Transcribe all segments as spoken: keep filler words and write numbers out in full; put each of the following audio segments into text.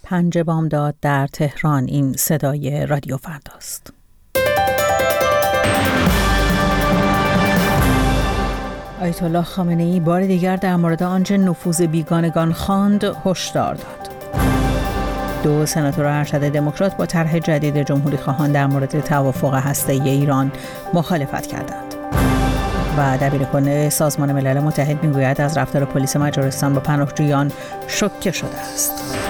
پنج بامداد در تهران. این صدای رادیو فرداست. آیت الله خامنه‌ای بار دیگر در مورد آنچه نفوذ بیگانگان خواند هشدار داد. دو سناتور ارشد دموکرات با طرح جدید جمهوری خواهان در مورد توافق هسته‌ای ایران مخالفت کردند. و دبیرکل سازمان ملل متحد میگوید از رفتار پلیس مجارستان با پناهجویان شوکه شده است.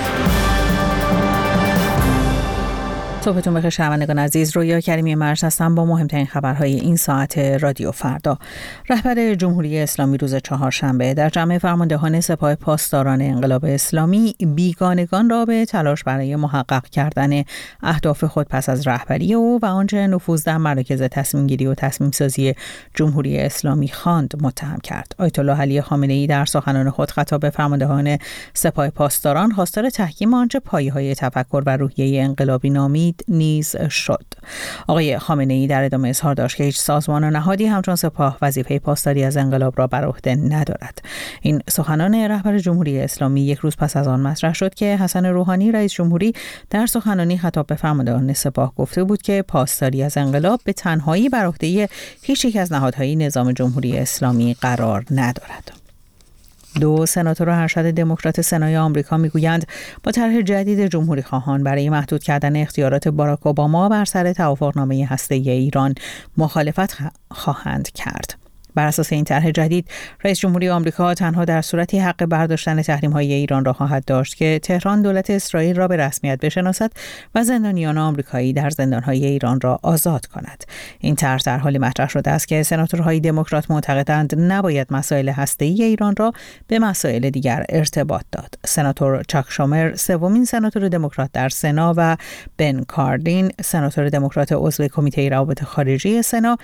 صبحتون بخیر شنوندگان عزیز، رویا کریمی مرج هستم با مهمترین خبرهای این ساعت رادیو فردا. رهبر جمهوری اسلامی روز چهارشنبه در جمع فرماندهان سپاه پاسداران انقلاب اسلامی بیگانگان را به تلاش برای محقق کردن اهداف خود پس از رهبری او و آنچه نفوذ در مراکز تصمیم گیری و تصمیم سازی جمهوری اسلامی خواند متهم کرد. آیت الله علی خامنه‌ای در سخنان خود خطاب به فرماندهان سپاه پاسداران خواستار تحکیم آنچه پایه‌های تفکر و روحیه انقلابی نامید نیز شد. آقای خامنه‌ای در ادامه اظهار داشت که هیچ سازمان و نهادی همچون سپاه وظیفه پاسداری از انقلاب را بر عهده ندارد. این سخنان رهبر جمهوری اسلامی یک روز پس از آن مطرح شد که حسن روحانی رئیس جمهوری در سخنانی خطاب به فرماندهان سپاه گفته بود که پاسداری از انقلاب به تنهایی بر عهده هیچ یک از نهادهای نظام جمهوری اسلامی قرار ندارد. دو سناتور ارشد دموکرات سنای آمریکا میگویند با طرح جدید جمهوری خواهان برای محدود کردن اختیارات باراک اوباما بر سر توافقنامه هسته‌ای ایران مخالفت خواهند کرد. بر اساس این طرح جدید، رئیس جمهوری آمریکا تنها در صورتی حق برداشتن تحریم‌های ایران را خواهد داشت که تهران دولت اسرائیل را به رسمیت بشناسد و زندانیان آمریکایی در زندان‌های ایران را آزاد کند. این طرح در حالی مطرح شده است که سناتورهای دموکرات معتقدند نباید مسائل هسته‌ای ایران را به مسائل دیگر ارتباط داد. سناتور چاک شومر، سومین سناتور دموکرات در سنا، و بن کاردین، سناتور دموکرات عضو کمیته روابط خارجی سنا،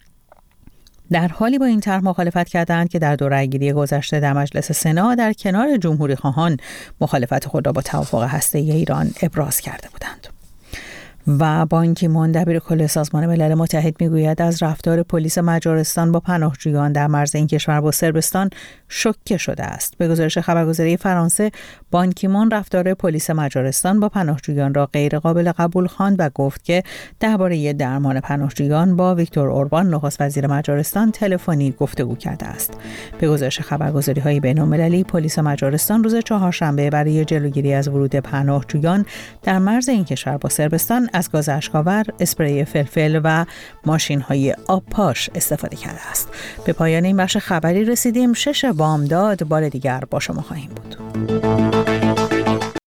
در حالی با این طرح مخالفت کردند که در دور رأی‌گیری گذشته در مجلس سنا در کنار جمهوری خواهان مخالفت خود را با توافق هسته‌ای ایران ابراز کرده بودند. و بان کی مون دبیرکل سازمان ملل متحد میگوید از رفتار پلیس مجارستان با پناهجویان در مرز این کشور با صربستان شوکه شده است. به گزارش خبرگزاری فرانسه، بان کی مون رفتار پلیس مجارستان با پناهجویان را غیر قابل قبول خواند و گفت که درباره درمان پناهجویان با ویکتور اوربان نخست وزیر مجارستان تلفنی گفتگو کرده است. به گزارش خبرگزاری‌های بین‌المللی، پلیس مجارستان روز چهارشنبه برای جلوگیری از ورود پناهجویان در مرز این کشور با صربستان از گاز اشک‌آور، اسپری فلفل و ماشین‌های آبپاش استفاده کرده است. به پایان این بخش خبری رسیدیم. شش بامداد بار دیگر با شما خواهیم بود.